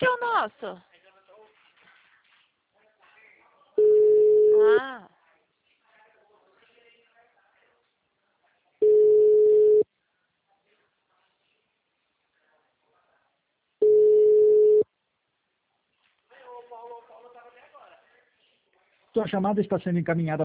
que é o nosso? Ah. Sua chamada está sendo encaminhada